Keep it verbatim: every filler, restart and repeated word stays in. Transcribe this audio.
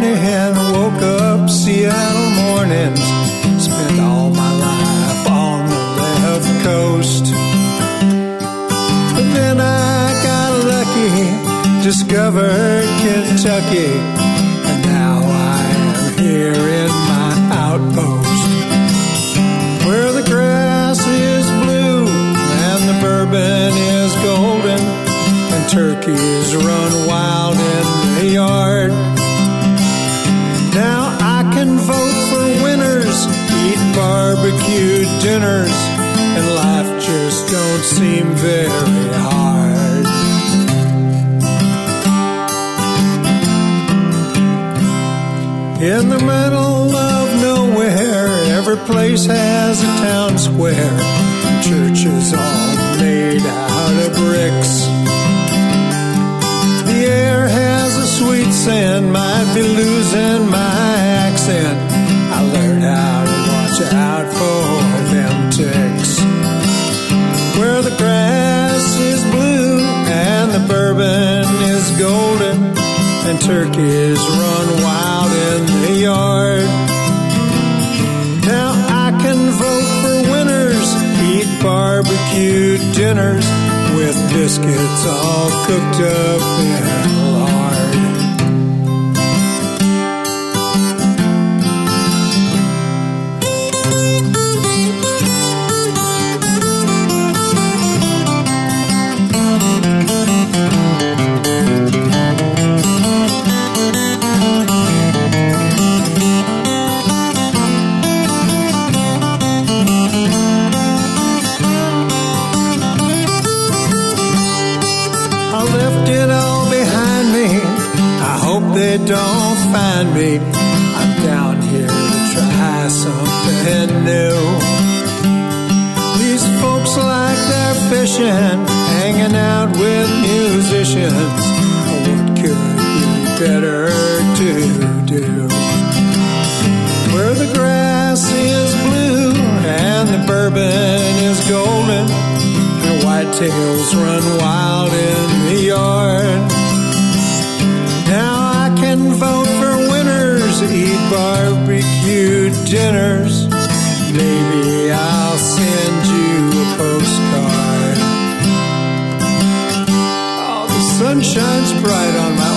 Carnahan, woke up Seattle mornings, spent all my life on the left coast. But then I got lucky, discovered Kentucky, and now I am here in my outpost, where the grass is blue and the bourbon is golden, and turkeys run wild in the yard. Now I can vote for winners, eat barbecue dinners, and life just don't seem very hard. In the middle of nowhere, every place has a town square, churches all made out of bricks. The air has a sweet scent, might be losing my accent. I learned how to watch out for them ticks. Where the grass is blue and the bourbon is golden, and turkeys run wild in the yard. Now I can vote for winners, eat barbecue dinners, with biscuits all cooked up in lard. They don't find me. I'm down here to try something new. These folks like their fishing, hanging out with musicians. What could be better to do? Where the grass is blue and the bourbon is golden, and whitetails run wild in the yard. Now I can vote for winners, eat barbecue dinners. Maybe I'll send you a postcard. Oh, the sun shines bright on my